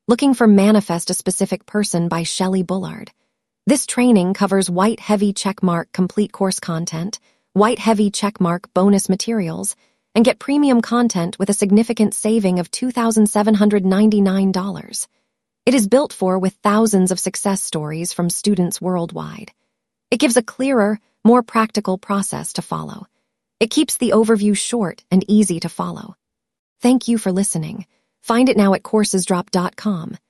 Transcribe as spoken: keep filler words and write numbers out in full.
Looking for Manifest a Specific Person by Shelley Bullard. This training covers white heavy checkmark complete course content, white heavy checkmark bonus materials, and get premium content with a significant saving of two thousand seven hundred ninety-nine dollars. It is built for with thousands of success stories from students worldwide. It gives a clearer, more practical process to follow. It keeps the overview short and easy to follow. Thank you for listening. Find it now at courses drop dot com.